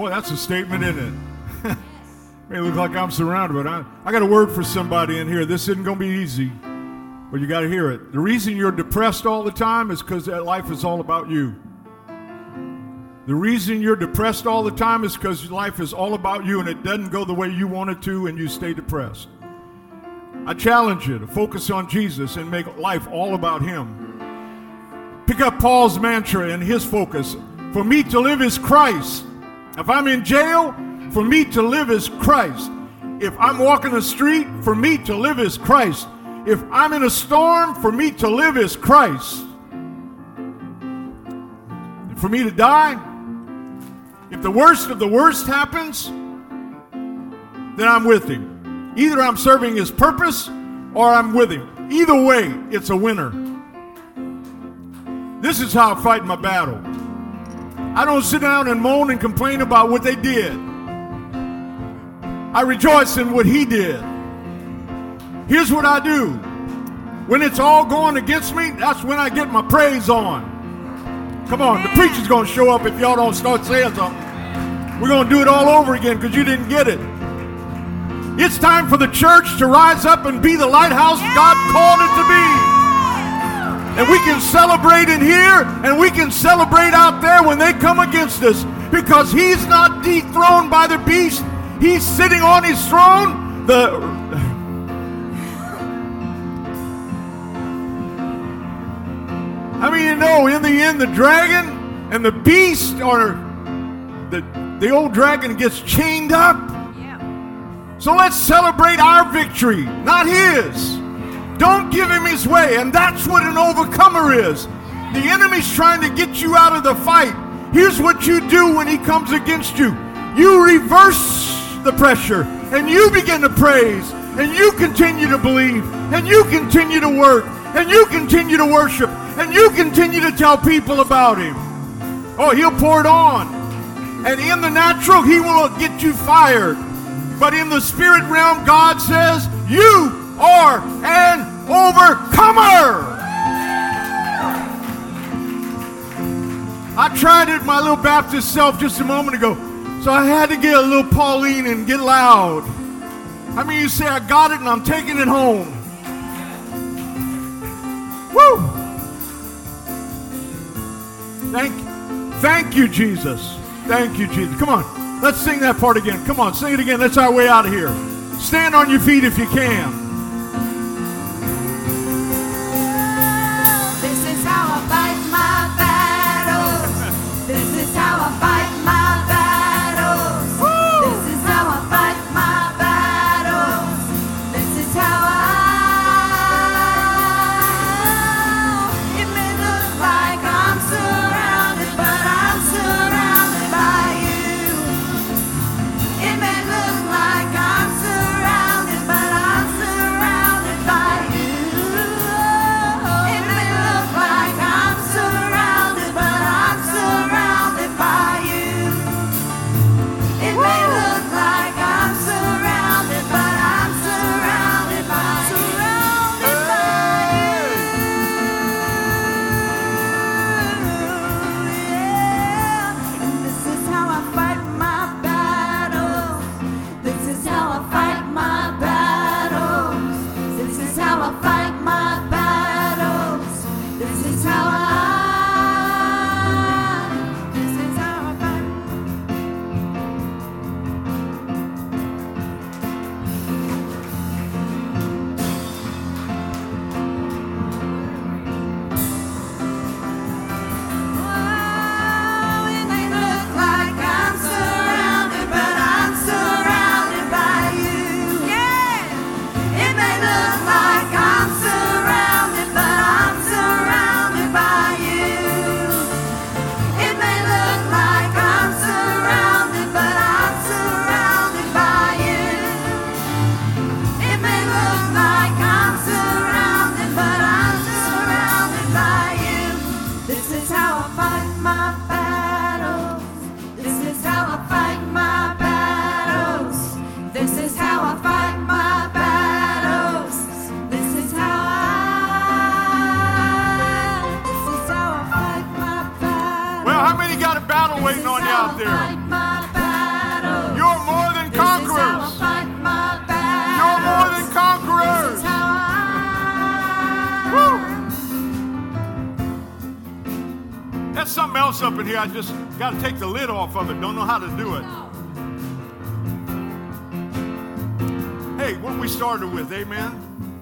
Boy, that's a statement, isn't it? May look like I'm surrounded, but I got a word for somebody in here. This isn't going to be easy, but you got to hear it. The reason you're depressed all the time is because that life is all about you. The reason you're depressed all the time is because life is all about you and it doesn't go the way you want it to and you stay depressed. I challenge you to focus on Jesus and make life all about Him. Pick up Paul's mantra and his focus. For me to live is Christ. If I'm in jail, for me to live is Christ. If I'm walking the street, for me to live is Christ. If I'm in a storm, for me to live is Christ. And for me to die, if the worst of the worst happens, then I'm with Him. Either I'm serving His purpose or I'm with Him. Either way, it's a winner. This is how I fight my battle. I don't sit down and moan and complain about what they did. I rejoice in what He did. Here's what I do. When it's all going against me, that's when I get my praise on. Come on, the preacher's going to show up if y'all don't start saying something. We're going to do it all over again because you didn't get it. It's time for the church to rise up and be the lighthouse God called it to be. And we can celebrate in here and we can celebrate out there when they come against us because He's not dethroned by the beast. He's sitting on His throne. I mean, you know, in the end, the dragon and the beast, or the old dragon gets chained up. Yeah. So let's celebrate our victory, not his. Don't give him his way, and that's what an overcomer is. The enemy's trying to get you out of the fight. Here's what you do when he comes against you. You reverse the pressure, and you begin to praise, and you continue to believe, and you continue to work, and you continue to worship, and you continue to tell people about Him. Oh, He'll pour it on. And in the natural, He will get you fired. But in the spirit realm, God says, you are an overcomer. I tried it my little Baptist self just a moment ago. So I had to get a little Pauline and get loud. I mean, you say, I got it and I'm taking it home. Woo! Thank you, Jesus. Thank you, Jesus. Come on, let's sing that part again. Come on, sing it again. That's our way out of here. Stand on your feet if you can. This is how I fight my battles. This is how I fight my battles. This is how I fight my battles. This is how it may look like I'm surrounded, but I'm surrounded by you. It may look like I'm surrounded, but I'm surrounded by you. It may look like I'm surrounded, but I'm surrounded by you. It may look like I'm surrounded, but I'm surrounded by you. Yeah. And this is how I fight my battles. This is how I fight my battles. This is how I fight my battles. This is how I fight. Oh, it may look like I'm surrounded, but I'm surrounded by you. Yeah. It may look like I'm surrounded, but I'm surrounded by you. It may look like I'm surrounded, but I'm surrounded by you. It may look like I'm surrounded, but I'm surrounded by you. This is how I fight my battles. This is how I fight my battles. This is how I fight my battles. This is how I fight my battles. Well, how many got a battle waiting on you out there? Fight my battles. else up in here. I just got to take the lid off of it. Don't know how to do it. Hey, what we started with, amen?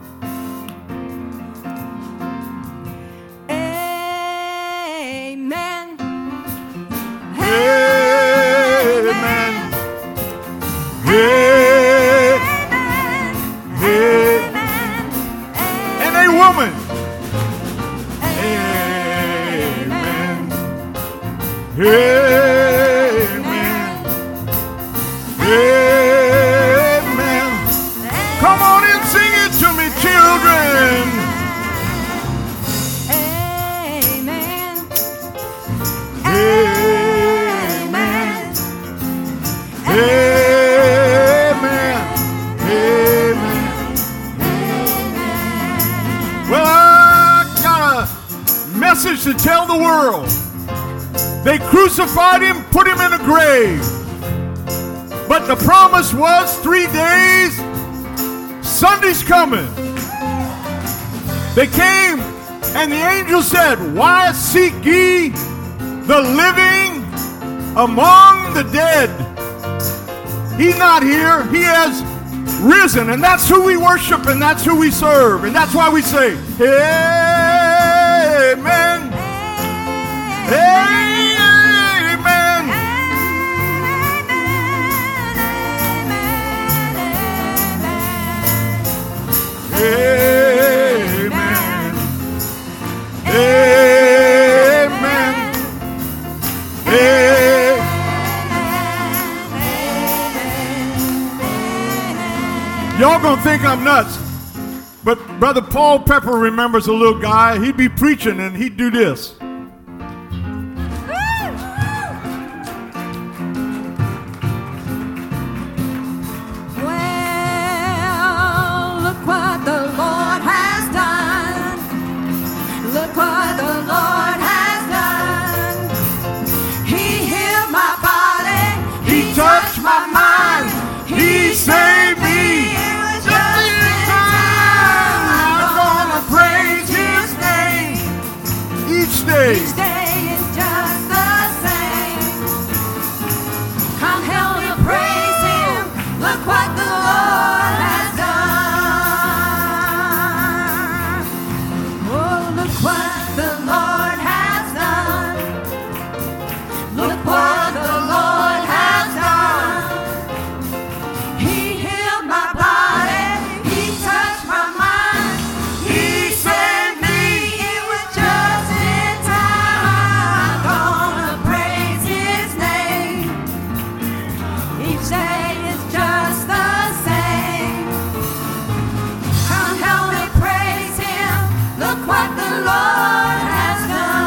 Amen. Amen. Amen. And a woman. Amen. Amen. Amen. Come on and sing it to me, children. Amen. Amen. Amen. Amen. Well, I got a message to tell the world. They crucified him, put him in a grave. But the promise was 3 days. Sunday's coming. They came, and the angel said, why seek ye the living among the dead? He's not here. He has risen, and that's who we worship, and that's who we serve, and that's why we say, Amen. Amen. Amen. Amen. Amen. Y'all gonna think I'm nuts, but Brother Paul Pepper remembers a little guy. He'd be preaching and he'd do this. Well, look what the Lord has done. Look what the Lord has done. He healed my body. He touched my mind. He saved me. It was Just just in in time. time. I'm gonna praise His name each day. Each day is just the same. Come help me praise Him. Look what the Lord has done. Oh, look what the Lord has done. Look what the Lord has done. He healed my body. He touched my mind. He saved me. It was just in time. I'm gonna praise His name. Each day is just the same. Come help me praise Him. Look what the Lord has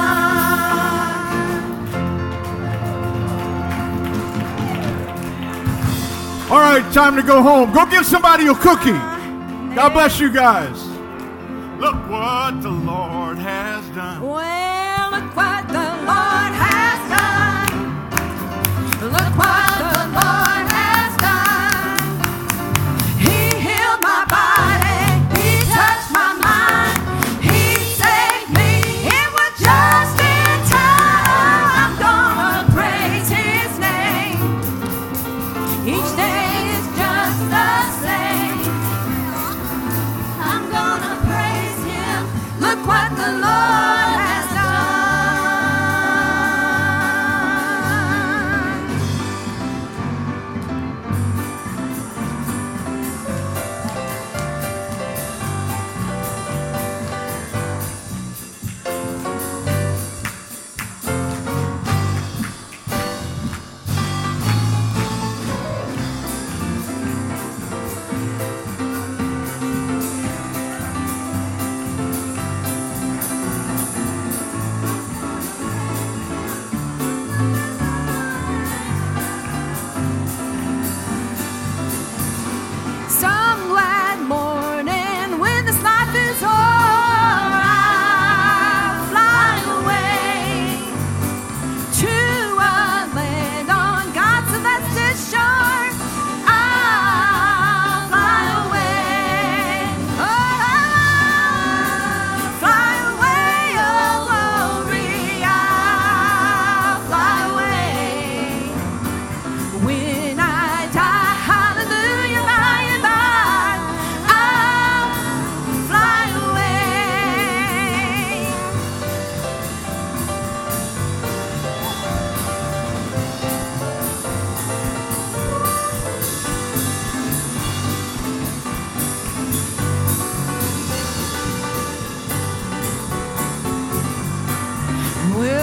done. All right, time to go home. Go give somebody a cookie. God bless you guys. Look what the Lord has done. Well, look what the Lord has done. Look what the Lord has done. He healed my body. He touched my mind. He saved me. It was just in time. I'm gonna praise His name. Each day is just the same. I'm gonna praise Him. Look what the Lord has done.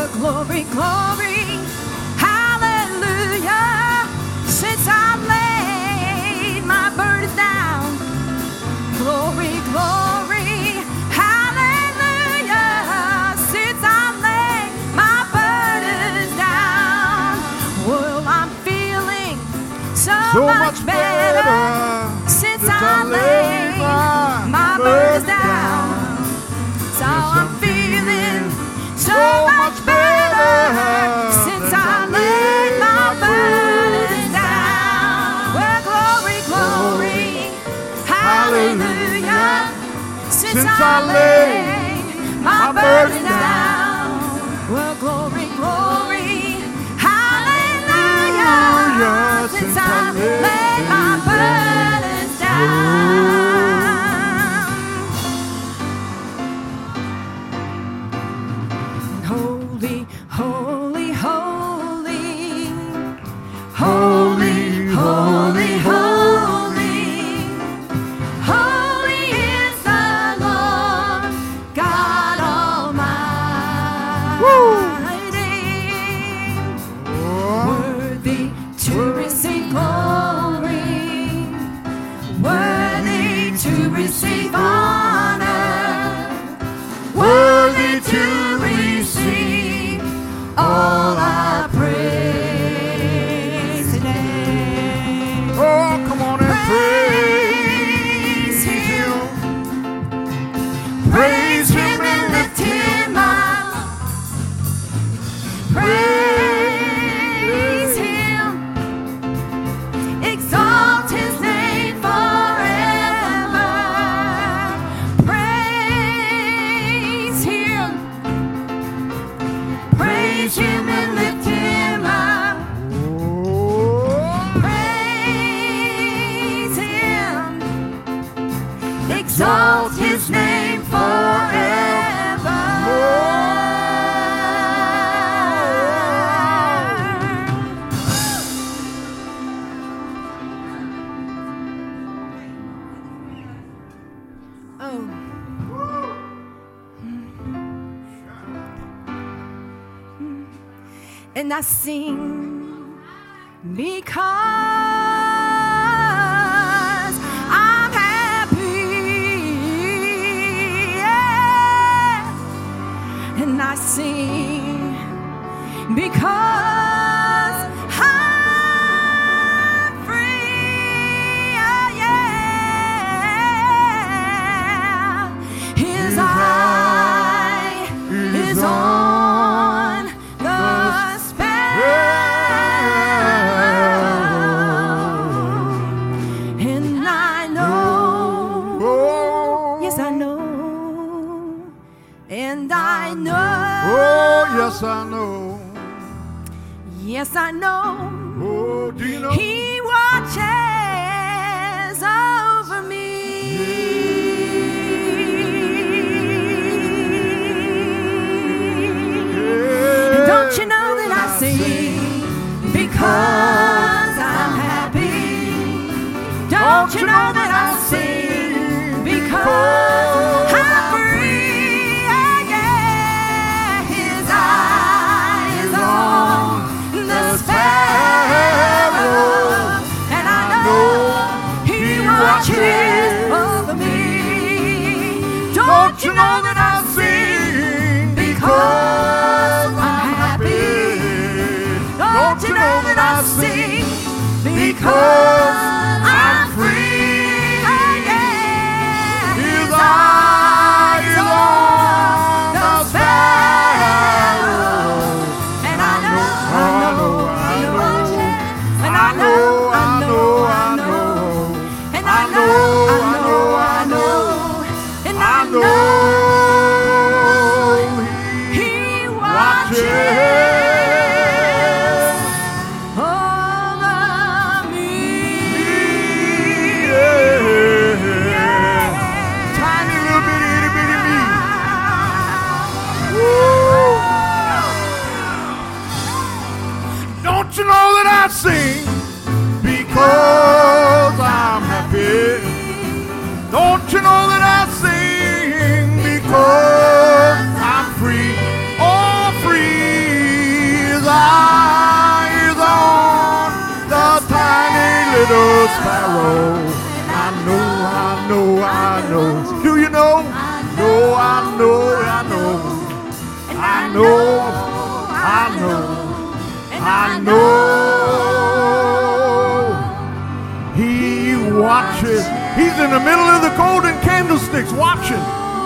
glory, glory, hallelujah. Since I laid my burdens down, glory, glory, hallelujah. Since I laid my burdens down, well, I'm feeling so much better since I laid my burdens down. So I'm feeling so much better since I laid my burdens down. Well, glory, glory, hallelujah. Since I laid my burdens down. Well, glory, glory, hallelujah. Since I laid my burdens down. Holy, holy, holy, holy, holy, holy, holy is the Lord God Almighty. Worthy to receive glory, worthy to receive honor, worthy to receive all our praise today. Oh, come on and Praise Him, praise Him and lift Him up. Praise Him, exalt His name forever. Praise Him, praise Him and lift Him up. Praise Him, exalt His name forever. Oh. And I sing because I'm happy, yeah. And I sing because I'm free, oh, yeah. His eye is on the and I know, yes I know, and I know, oh, yes, I know. yes I know, Oh, do you know? He watches over me. And don't you know that I sing because I'm happy? Don't you know that I sing because I'm free? Yeah, yeah. His eyes on the sparrow, and I know He watches over me. Don't you know that I sing because I'm happy? Don't you know that I sing because I'm free? Oh, yeah. His eyes on the sparrow, and I know, and I know, and I know, He watches over me. He watches. He's in the middle of the golden candlesticks watching.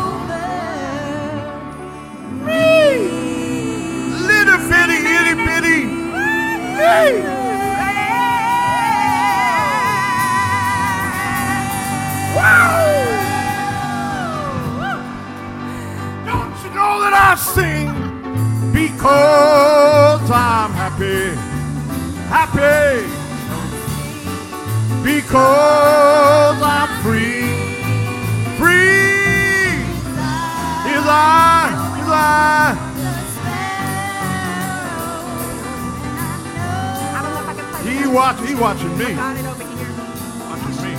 Me. Little bitty, itty bitty. Me. Wow. Don't you know that I sing because I'm happy. Happy. Because I'm free, free is I. He watching me. Watching me.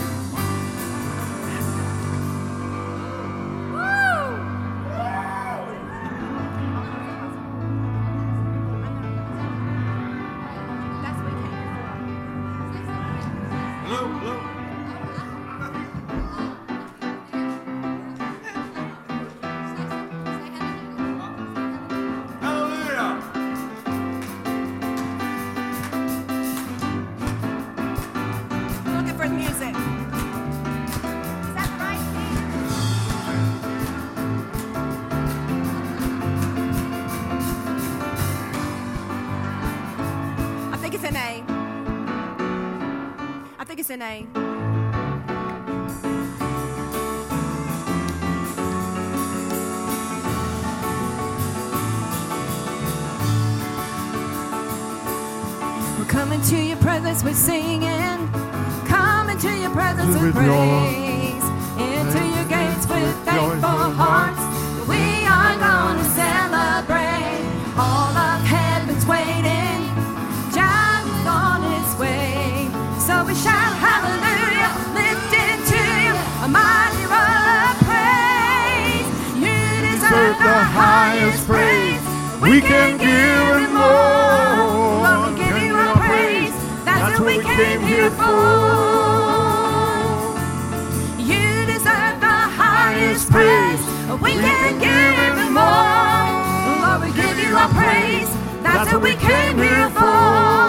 An A. We're coming to your presence with singing, coming to your presence with praise, into your gates with thankful hearts. We are going to celebrate. All of heaven's waiting. God is on his way. So we shout hallelujah, lifted to you, a mighty roll of praise. You deserve the highest praise. We can give him more. Lord, we give you our praise. That's what we came here for. You deserve the highest praise. We can give him more. Lord, we give you our praise. That's what we came here for.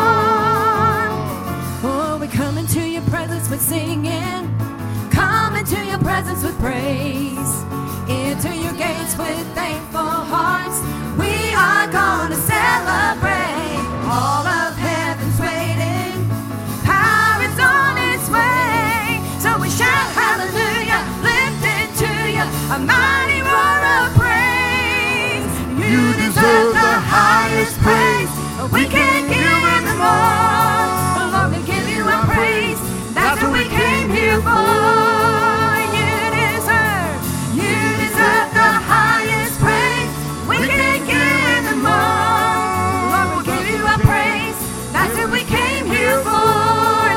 Come into your presence with singing, come into your presence with praise, into your gates with thankful hearts. We are going to celebrate. All of heaven's waiting, power is on its way. So we shout hallelujah, lifted to you, a mighty roar of praise. You deserve the highest praise. We can't give him more. Lord, we give you our praise. That's what we came here for. You deserve the highest praise. We can't give him more. Lord, we give you our praise. That's what we came here for.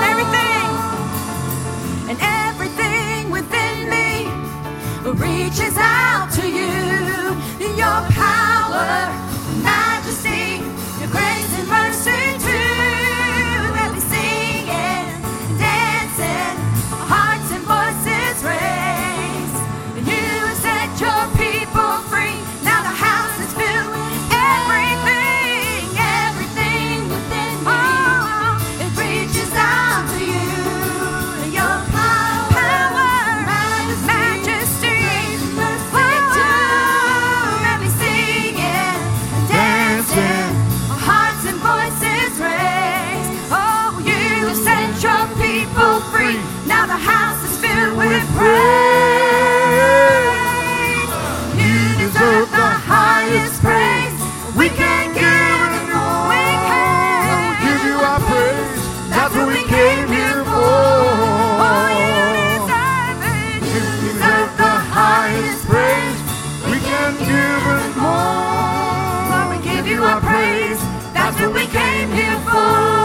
And everything within me reaches out to you. Your power, majesty, your grace and mercy too. Let me sing it, dancing, hearts and voices raise. You set your people free. Now the house is filled with everything within me. Oh, it reaches out to you. Your power, majesty, mercy too. Let me sing it, dancing, hearts and voices raise. Oh, you set your people free. Now the house is filled with praise. You deserve the highest praise. We can't give it more. We can give you our praise. That's what we came here for. Oh, you deserve it. You deserve the highest praise. We can give it more. Lord, we give you our praise. That's what we came here for.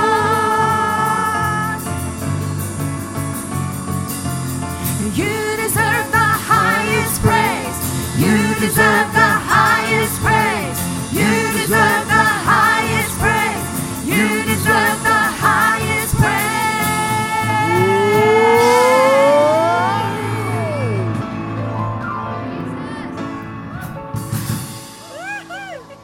You deserve the highest praise. You deserve the highest praise. You deserve the highest praise. You deserve the highest praise.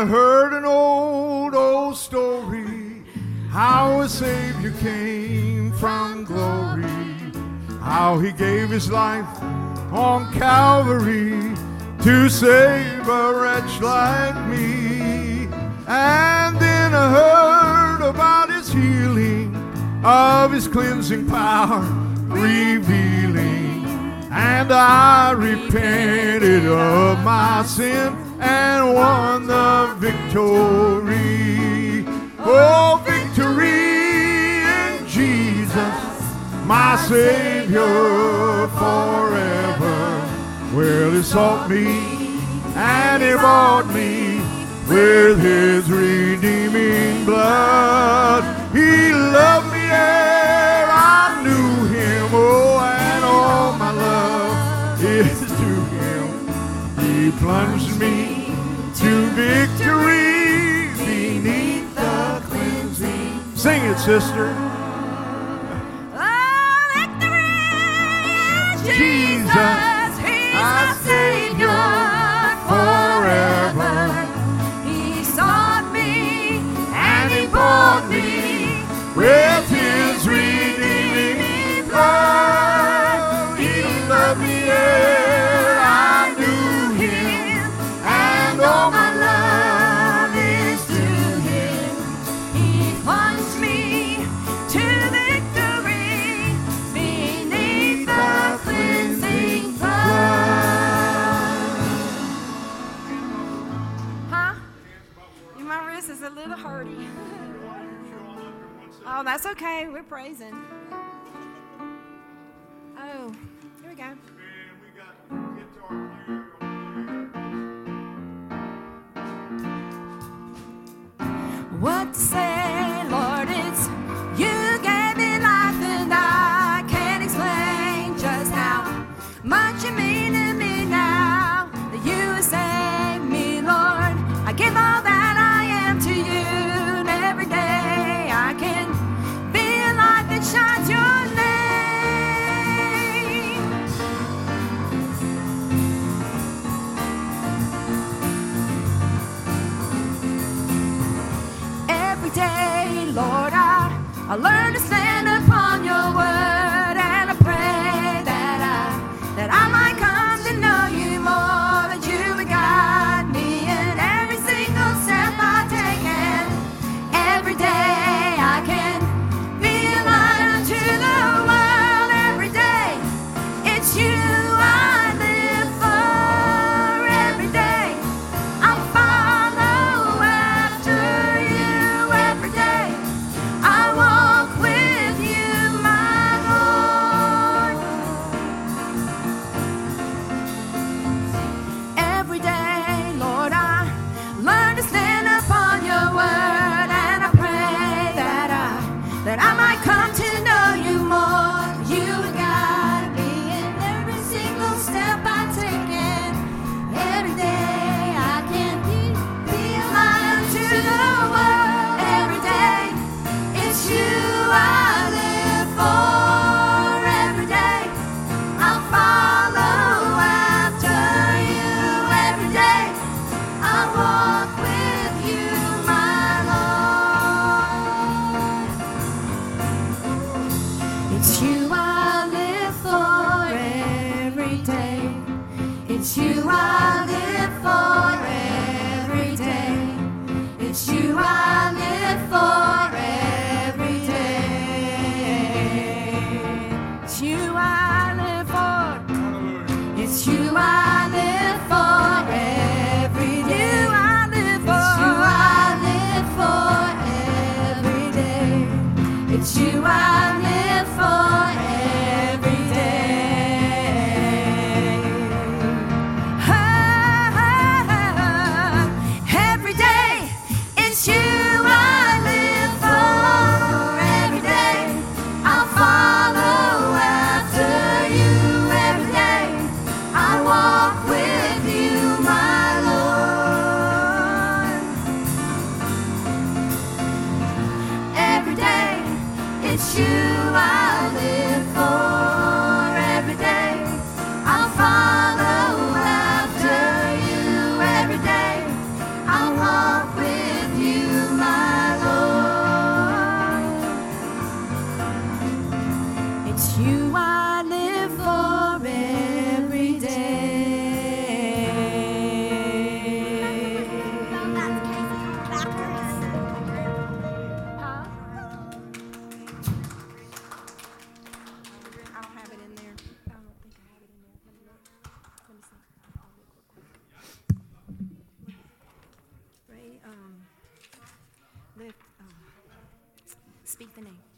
I heard an old story, how a Savior came from glory, how he gave his life on Calvary to save a wretch like me. And then I heard about his healing, of his cleansing power revealing, and I repented of my sin and won the victory. Oh, victory in Jesus, my Savior forever. Well, he sought me and he bought me with his redeeming blood. He loved me ere I knew him, oh, and all my love is to him. He plunged me to victory beneath the cleansing. Sing it, sister. Oh, victory in Jesus, he's my Savior forever. He sought me and he bought me With his redeeming blood, he loved me ere I knew him, and all my love is to him. He plunged me to victory beneath the cleansing blood. Huh? My wrist is a little hurty. Oh, that's okay. We're praising. Oh, here we go. Man, we got guitar player. What to say, Lord, it's you gave me life, and I can't explain just how much you mean to me now that you have saved me, Lord. I give all that I am to you, and every day I can be a light that shines your name. Every day, Lord, I learn to stand upon your word, and I pray that I might come to know you more, that you would guide me in every single step I take, and every day I can be a light unto the world. Every day, it's you I live for. Every day, I follow after you. Every day, I walk with you, my Lord. Every day, Lord, I learn to stand upon your word, and I pray that I might come to know you more. You would guide me in every single step I take, and every day I can be a light unto the world. Every day, it's you I live for. Every day, I follow after you. Every day, I walk with you, my Lord. It's you I live for every day. It's you I live for every day. It's you I live for every day. It's you I live for. It's you I live for every day. I live for. It's you I live for every day. It's you I live for every day. Every day, it's you I live for. Every day, I'll follow after you. Every day, I walk with you, my Lord. Every day, it's you I live for. Every day, I'll follow after you. Every day, I'll walk Speak the name.